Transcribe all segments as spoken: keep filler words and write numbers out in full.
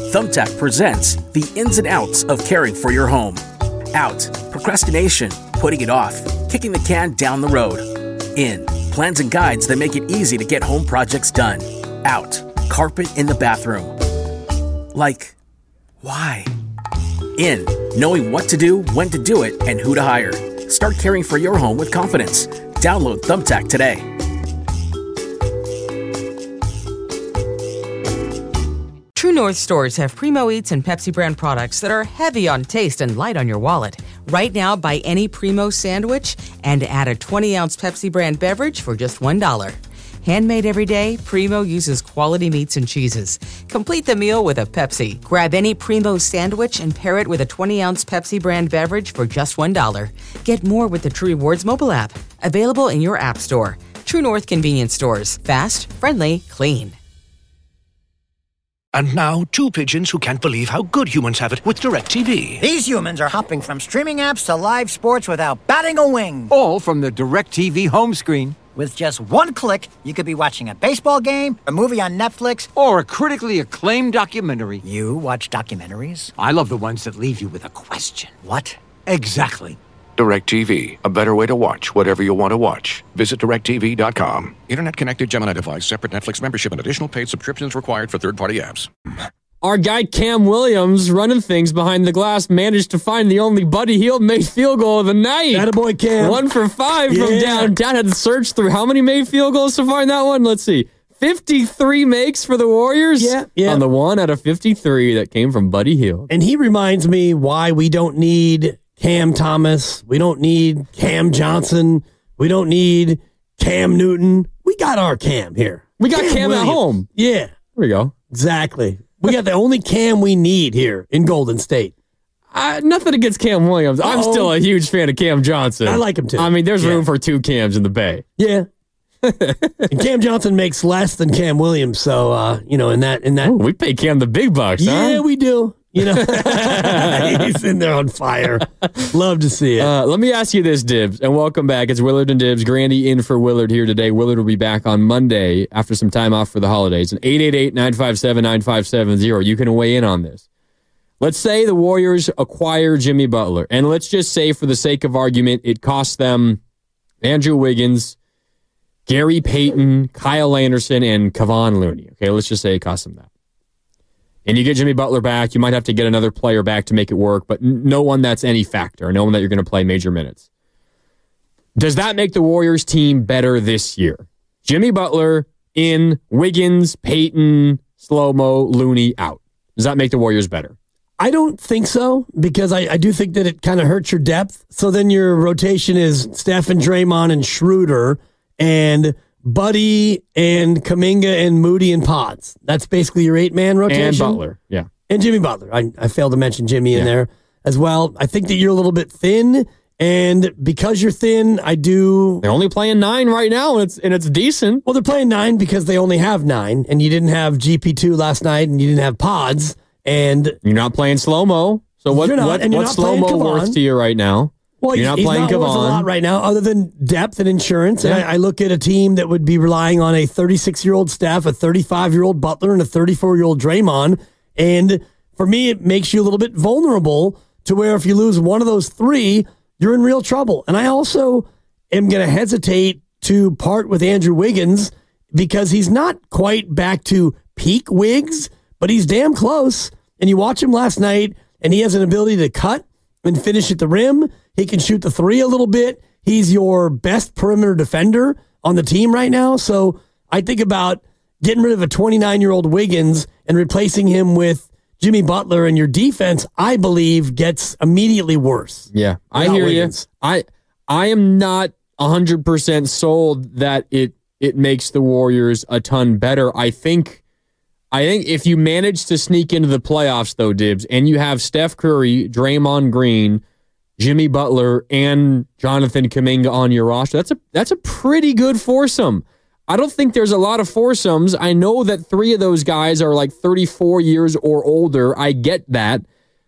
Thumbtack presents the ins and outs of caring for your home. Out, procrastination, putting it off, kicking the can down the road. In, plans and guides that make it easy to get home projects done. Out, carpet in the bathroom. Like, why? In, knowing what to do, when to do it, and who to hire. Start caring for your home with confidence. Download Thumbtack today. True North stores have Primo Eats and Pepsi brand products that are heavy on taste and light on your wallet. Right now, buy any Primo sandwich and add a twenty-ounce Pepsi brand beverage for just one dollar. Handmade every day, Primo uses quality meats and cheeses. Complete the meal with a Pepsi. Grab any Primo sandwich and pair it with a twenty-ounce Pepsi brand beverage for just one dollar. Get more with the True Rewards mobile app. Available in your app store. True North convenience stores. Fast, friendly, clean. And now, two pigeons who can't believe how good humans have it with DirecTV. These humans are hopping from streaming apps to live sports without batting a wing. All from the DirecTV home screen. With just one click, you could be watching a baseball game, a movie on Netflix, or a critically acclaimed documentary. You watch documentaries? I love the ones that leave you with a question. What? Exactly. DirecTV, a better way to watch whatever you want to watch. Visit direct T V dot com. Internet-connected Gemini device, separate Netflix membership, and additional paid subscriptions required for third-party apps. Our guy Cam Williams, running things behind the glass, managed to find the only Buddy Hield made field goal of the night. Attaboy, Cam. One for five yeah. from downtown. Had to search through how many made field goals to find that one? Let's see. fifty-three makes for the Warriors. Yeah, yeah. On the one out of fifty-three that came from Buddy Hield. And he reminds me why we don't need Cam Thomas. We don't need Cam Johnson. We don't need Cam Newton. We got our Cam here. We got Cam, Cam Williams. at home. Yeah. There we go. Exactly. We got the only Cam we need here in Golden State. Uh, nothing against Cam Williams. I'm Uh-oh. still a huge fan of Cam Johnson. I like him too. I mean, there's yeah. room for two Cams in the Bay. Yeah. And Cam Johnson makes less than Cam Williams, so uh, you know, in that in that Ooh, we pay Cam the big bucks, yeah, huh? we do. You know, he's in there on fire. Love to see it. Uh, let me ask you this, Dibs, and welcome back. It's Willard and Dibs. Grandy in for Willard here today. Willard will be back on Monday after some time off for the holidays. And eight eight eight, nine five seven, nine five seven zero. You can weigh in on this. Let's say the Warriors acquire Jimmy Butler, and let's just say, for the sake of argument, it costs them Andrew Wiggins, Gary Payton, Kyle Anderson, and Kevon Looney. Okay, let's just say it costs them that. And you get Jimmy Butler back, you might have to get another player back to make it work, but no one that's any factor, no one that you're going to play major minutes. Does that make the Warriors team better this year? Jimmy Butler in, Wiggins, Payton, Slow-Mo, Looney out. Does that make the Warriors better? I don't think so, because I, I do think that it kind of hurts your depth. So then your rotation is Steph and Draymond and Schroeder and Buddy and Kuminga and Moody and Pods. That's basically your eight-man rotation. And Butler, yeah. And Jimmy Butler. I, I failed to mention Jimmy in yeah. there as well. I think that you're a little bit thin, and because you're thin, I do... They're only playing nine right now, and it's and it's decent. Well, they're playing nine because they only have nine, and you didn't have G P two last night, and you didn't have Pods, and... You're not playing Slow-Mo. So what, not, what, what's Slow-Mo worth to you right now? Well, you're not he's playing not Kevon. worth a lot right now, other than depth and insurance. Yeah. And I, I look at a team that would be relying on a thirty-six-year-old Steph, a thirty-five-year-old Butler, and a thirty-four-year-old Draymond. And for me, it makes you a little bit vulnerable to where if you lose one of those three, you're in real trouble. And I also am going to hesitate to part with Andrew Wiggins because he's not quite back to peak Wiggs, but he's damn close. And you watch him last night, and he has an ability to cut and finish at the rim. He can shoot the three a little bit. He's your best perimeter defender on the team right now. So I think about getting rid of a twenty-nine-year-old Wiggins and replacing him with Jimmy Butler, and your defense, I believe, gets immediately worse. Yeah, I hear Wiggins. you. I I am not one hundred percent sold that it it makes the Warriors a ton better. I think I think if you manage to sneak into the playoffs, though, Dibs, and you have Steph Curry, Draymond Green, Jimmy Butler, and Jonathan Kuminga on your roster, that's a that's a pretty good foursome. I don't think there's a lot of foursomes. I know that three of those guys are like thirty-four years or older. I get that.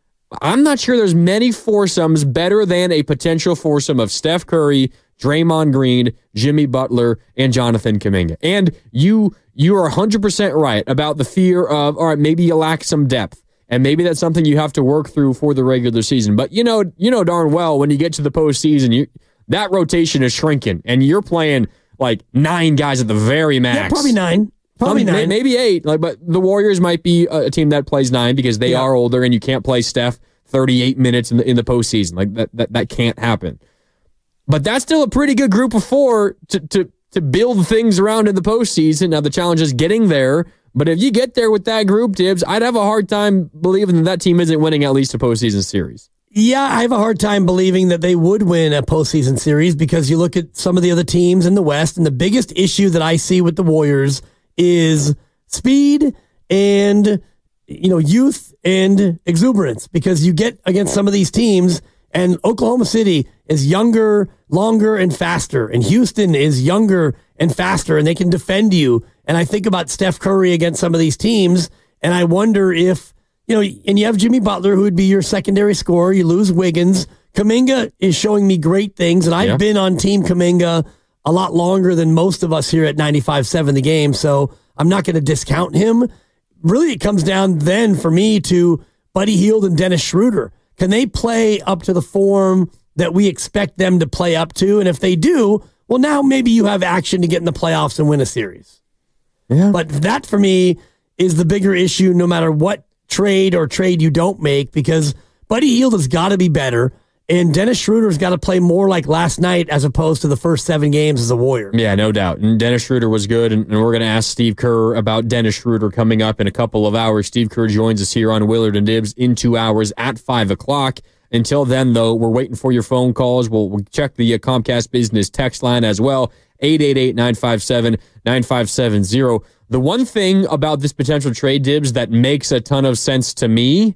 I'm not sure there's many foursomes better than a potential foursome of Steph Curry, Draymond Green, Jimmy Butler, and Jonathan Kuminga. And you you are one hundred percent right about the fear of, all right, maybe you lack some depth. And maybe that's something you have to work through for the regular season. But you know, you know darn well when you get to the postseason, you that rotation is shrinking, and you're playing like nine guys at the very max. Yeah, probably nine. Probably Some, nine. Maybe eight. Like, but the Warriors might be a team that plays nine because they yeah. are older, and you can't play Steph thirty-eight minutes in the in the postseason. Like that, that, that can't happen. But that's still a pretty good group of four to to to build things around in the postseason. Now the challenge is getting there. But if you get there with that group, Tibbs, I'd have a hard time believing that that team isn't winning at least a postseason series. Yeah, I have a hard time believing that they would win a postseason series because you look at some of the other teams in the West, and the biggest issue that I see with the Warriors is speed and, you know, youth and exuberance, because you get against some of these teams, and Oklahoma City is younger, longer, and faster, and Houston is younger and faster, and they can defend you. And I think about Steph Curry against some of these teams, and I wonder if, you know, and you have Jimmy Butler, who would be your secondary scorer. You lose Wiggins. Kuminga is showing me great things, and I've yeah. been on Team Kuminga a lot longer than most of us here at ninety-five seven The Game, so I'm not going to discount him. Really, it comes down then for me to Buddy Hield and Dennis Schroeder. Can they play up to the form that we expect them to play up to? And if they do, well, now maybe you have action to get in the playoffs and win a series. Yeah. But that, for me, is the bigger issue no matter what trade or trade you don't make, because Buddy Hield has got to be better, and Dennis Schroeder's got to play more like last night as opposed to the first seven games as a Warrior. Yeah, no doubt. And Dennis Schroeder was good, and, and we're going to ask Steve Kerr about Dennis Schroeder coming up in a couple of hours. Steve Kerr joins us here on Willard and Dibs in two hours at five o'clock. Until then, though, we're waiting for your phone calls. We'll, we'll check the uh, Comcast Business text line as well, eight eight eight, nine five seven, nine five seven zero. The one thing about this potential trade, Dibs, that makes a ton of sense to me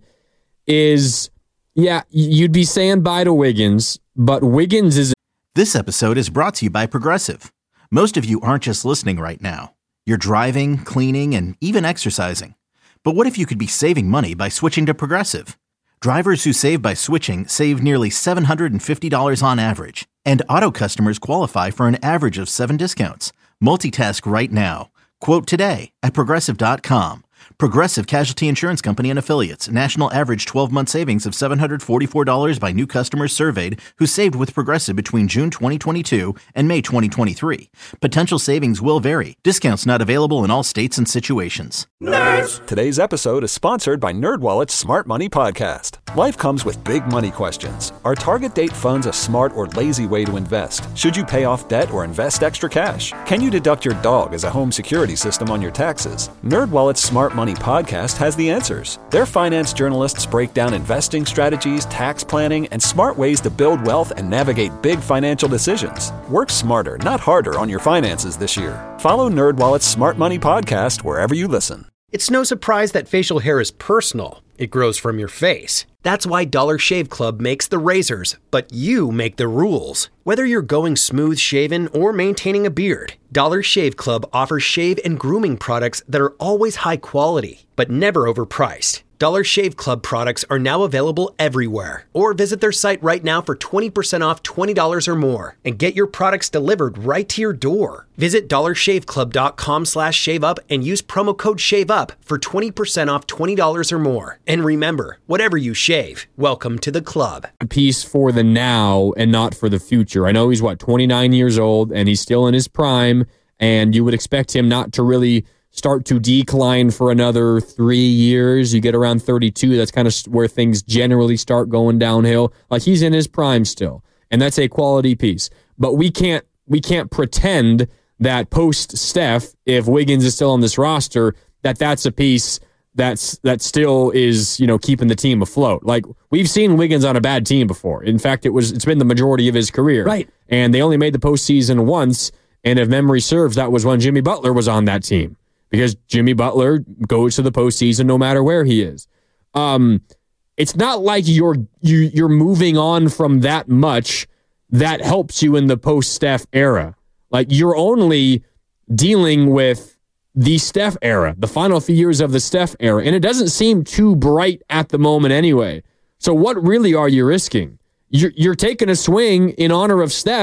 is, yeah, you'd be saying bye to Wiggins, but Wiggins is... This episode is brought to you by Progressive. Most of you aren't just listening right now. You're driving, cleaning, and even exercising. But what if you could be saving money by switching to Progressive? Drivers who save by switching save nearly seven hundred fifty dollars on average. And auto customers qualify for an average of seven discounts. Multitask right now. Quote today at Progressive dot com. Progressive Casualty Insurance Company and Affiliates. National average twelve-month savings of seven hundred forty-four dollars by new customers surveyed who saved with Progressive between June twenty twenty-two and May twenty twenty-three. Potential savings will vary. Discounts not available in all states and situations. Nerds! Today's episode is sponsored by NerdWallet's Smart Money Podcast. Life comes with big money questions. Are target date funds a smart or lazy way to invest? Should you pay off debt or invest extra cash? Can you deduct your dog as a home security system on your taxes? NerdWallet's Smart Money Podcast has the answers. Their finance journalists break down investing strategies, tax planning, and smart ways to build wealth and navigate big financial decisions. Work smarter, not harder on your finances this year. Follow NerdWallet's Smart Money Podcast wherever you listen. It's no surprise that facial hair is personal. It grows from your face. That's why Dollar Shave Club makes the razors, but you make the rules. Whether you're going smooth shaven or maintaining a beard, Dollar Shave Club offers shave and grooming products that are always high quality, but never overpriced. Dollar Shave Club products are now available everywhere. Or visit their site right now for twenty percent off twenty dollars or more and get your products delivered right to your door. Visit dollarshaveclub.com slash shave up and use promo code SHAVEUP for twenty percent off twenty dollars or more. And remember, whatever you shave, welcome to the club. A piece for the now and not for the future. I know he's, what, twenty-nine years old, and he's still in his prime, and you would expect him not to really start to decline for another three years. You get around thirty-two, that's kind of where things generally start going downhill. Like, he's in his prime still, and that's a quality piece. But we can't we can't pretend that post Steph, if Wiggins is still on this roster, that that's a piece that's that still is, you know, keeping the team afloat. Like, we've seen Wiggins on a bad team before. In fact, it was it's been the majority of his career. Right. And they only made the postseason once, and if memory serves, that was when Jimmy Butler was on that team. Because Jimmy Butler goes to the postseason no matter where he is. Um, it's not like you're you, you're moving on from that much that helps you in the post-Steph era. Like, you're only dealing with the Steph era, the final few years of the Steph era, and it doesn't seem too bright at the moment anyway. So what really are you risking? You're, you're taking a swing in honor of Steph,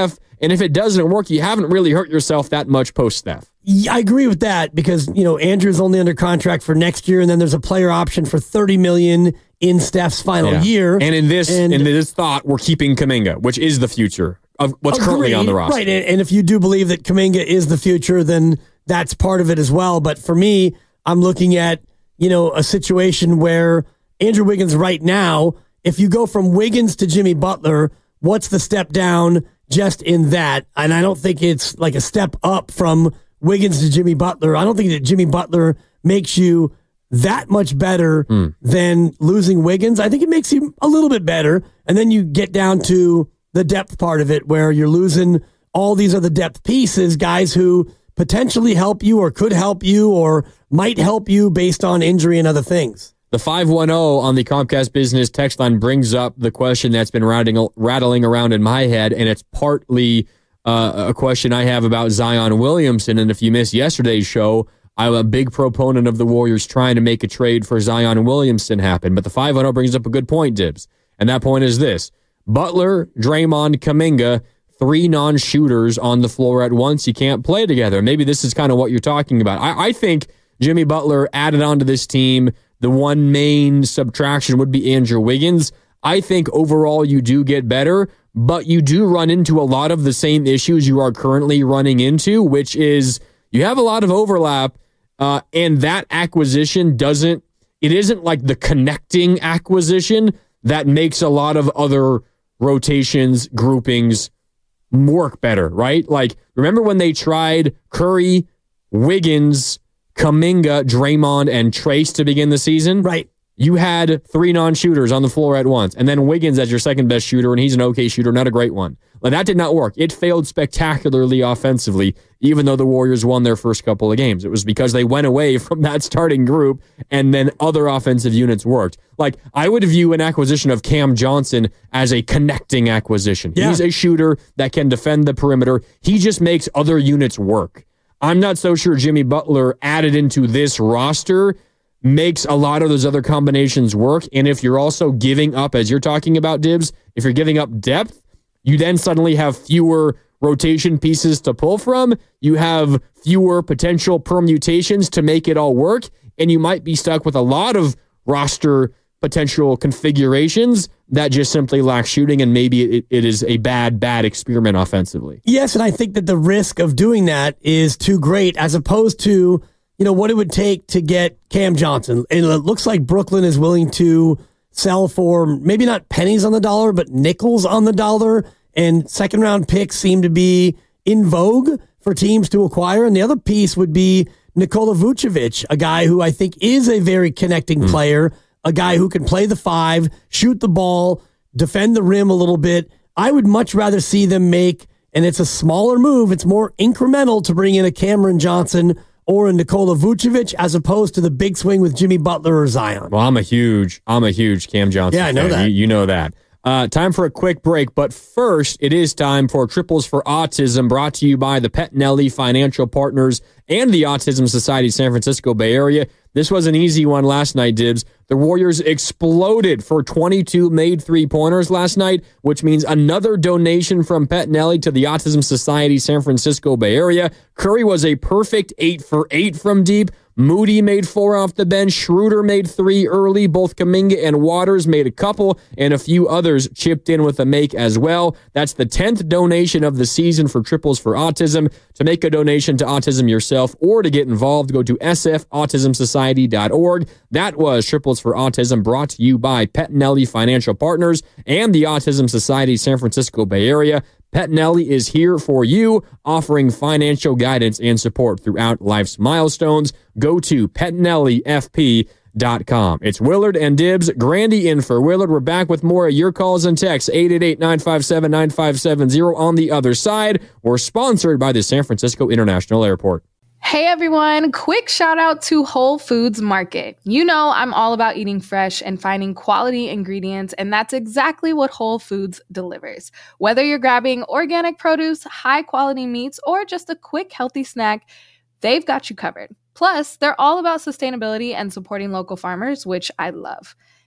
And if it doesn't work, you haven't really hurt yourself that much post-Steph. Yeah, I agree with that because, you know, Andrew's only under contract for next year, and then there's a player option for thirty million dollars in Steph's final Yeah. year. And in this And- in this thought, we're keeping Kuminga, which is the future of what's Agreed. currently on the roster. Right, and, and if you do believe that Kuminga is the future, then that's part of it as well. But for me, I'm looking at, you know, a situation where Andrew Wiggins right now, if you go from Wiggins to Jimmy Butler, what's the step down just in that? And I don't think it's like a step up from Wiggins to Jimmy Butler. I don't think that Jimmy Butler makes you that much better mm. than losing Wiggins. I think it makes you a little bit better. And then you get down to the depth part of it where you're losing all these other depth pieces, guys who potentially help you or could help you or might help you based on injury and other things. The five one zero on the Comcast Business text line brings up the question that's been rattling, rattling around in my head, and it's partly uh, a question I have about Zion Williamson. And if you missed yesterday's show, I'm a big proponent of the Warriors trying to make a trade for Zion Williamson happen. But the five one zero brings up a good point, Dibs. And that point is this. Butler, Draymond, Kuminga, three non-shooters on the floor at once. You can't play together. Maybe this is kind of what you're talking about. I, I think Jimmy Butler added onto this team. The one main subtraction would be Andrew Wiggins. I think overall you do get better, but you do run into a lot of the same issues you are currently running into, which is you have a lot of overlap, uh, and that acquisition doesn't, it isn't like the connecting acquisition that makes a lot of other rotations, groupings work better, right? Like, remember when they tried Curry, Wiggins, Kuminga, Draymond, and Trace to begin the season? Right. You had three non-shooters on the floor at once, and then Wiggins as your second best shooter, and he's an okay shooter, not a great one. Like, that did not work. It failed spectacularly offensively, even though the Warriors won their first couple of games. It was because they went away from that starting group, and then other offensive units worked. Like, I would view an acquisition of Cam Johnson as a connecting acquisition. Yeah. He's a shooter that can defend the perimeter. He just makes other units work. I'm not so sure Jimmy Butler added into this roster makes a lot of those other combinations work. And if you're also giving up, as you're talking about, Dibs, if you're giving up depth, you then suddenly have fewer rotation pieces to pull from. You have fewer potential permutations to make it all work. And you might be stuck with a lot of roster potential configurations that just simply lack shooting, and maybe it, it is a bad, bad experiment offensively. Yes, and I think that the risk of doing that is too great as opposed to, you know, what it would take to get Cam Johnson. And it looks like Brooklyn is willing to sell for maybe not pennies on the dollar, but nickels on the dollar. And second round picks seem to be in vogue for teams to acquire. And the other piece would be Nikola Vucevic, a guy who I think is a very connecting mm. player, a guy who can play the five, shoot the ball, defend the rim a little bit. I would much rather see them make, and it's a smaller move, it's more incremental to bring in a Cameron Johnson or a Nikola Vucevic as opposed to the big swing with Jimmy Butler or Zion. Well, I'm a huge, I'm a huge Cam Johnson Yeah, I know fan. that. You, you know that. Uh, time for a quick break, but first, it is time for Triples for Autism, brought to you by the Pettinelli Financial Partners and the Autism Society San Francisco Bay Area. This was an easy one last night, Dibs. The Warriors exploded for twenty-two made three-pointers last night, which means another donation from Pettinelli to the Autism Society San Francisco Bay Area. Curry was a perfect eight for eight from deep. Moody made four off the bench. Schroeder made three early. Both Kuminga and Waters made a couple, and a few others chipped in with a make as well. That's the tenth donation of the season for Triples for Autism. To make a donation to autism yourself or to get involved, go to s f autism society dot org. That was Triples for Autism, brought to you by Pettinelli Financial Partners and the Autism Society San Francisco Bay Area. Pettinelli is here for you, offering financial guidance and support throughout life's milestones. Go to pettinelli f p dot com. It's Willard and Dibs. Grandy in for Willard. We're back with more of your calls and texts. eight eight eight, nine five seven, nine five seven zero on the other side. We're sponsored by the San Francisco International Airport. Hey everyone, quick shout out to Whole Foods Market. You know I'm all about eating fresh and finding quality ingredients, and that's exactly what Whole Foods delivers. Whether you're grabbing organic produce, high quality meats, or just a quick healthy snack, they've got you covered. Plus, they're all about sustainability and supporting local farmers, which I love.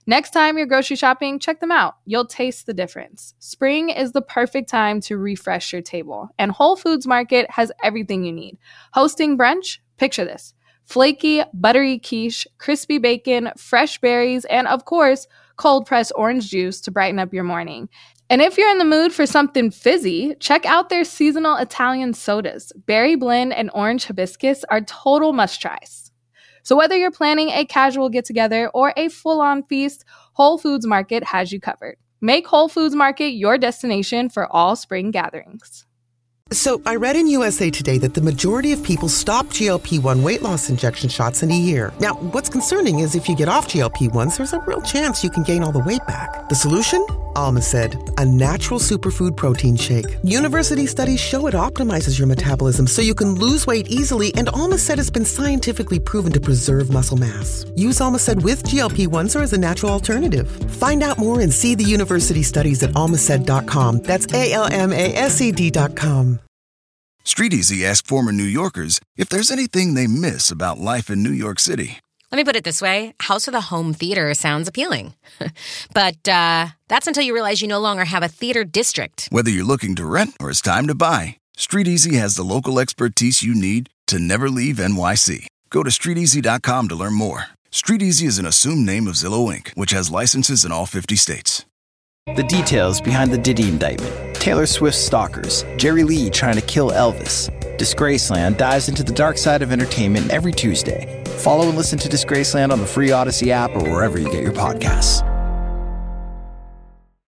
Next time you're grocery shopping, check them out. You'll taste the difference. Spring is the perfect time to refresh your table, and Whole Foods Market has everything you need. Hosting brunch? Picture this. Flaky, buttery quiche, crispy bacon, fresh berries, and of course, cold-pressed orange juice to brighten up your morning. And if you're in the mood for something fizzy, check out their seasonal Italian sodas. Berry blend and orange hibiscus are total must-tries. So whether you're planning a casual get-together or a full-on feast, Whole Foods Market has you covered. Make Whole Foods Market your destination for all spring gatherings. So I read in U S A Today that the majority of people stop G L P one weight loss injection shots in a year. Now, what's concerning is if you get off G L P ones, there's a real chance you can gain all the weight back. The solution? Almacid, a natural superfood protein shake. University studies show it optimizes your metabolism so you can lose weight easily, and Almacid has been scientifically proven to preserve muscle mass. Use Almacid with G L P ones or as a natural alternative. Find out more and see the university studies at almacid dot com. That's A L M A S E D dot com. Street Easy asked former New Yorkers if there's anything they miss about life in New York City. Let me put it this way. House with a home theater sounds appealing. But uh, that's until you realize you no longer have a theater district. Whether you're looking to rent or it's time to buy, Street Easy has the local expertise you need to never leave N Y C. Go to street easy dot com to learn more. Street Easy is an assumed name of Zillow Incorporated, which has licenses in all fifty states. The details behind the Diddy indictment. Taylor Swift's stalkers. Jerry Lee trying to kill Elvis. Disgraceland dives into the dark side of entertainment every Tuesday. Follow and listen to Disgraceland on the free Odyssey app or wherever you get your podcasts.